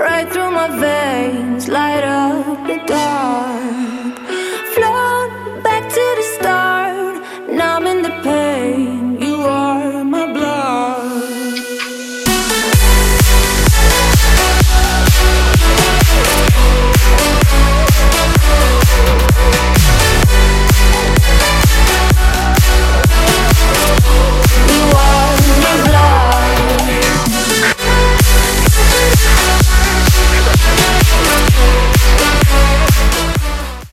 right through my veins, light up the dark.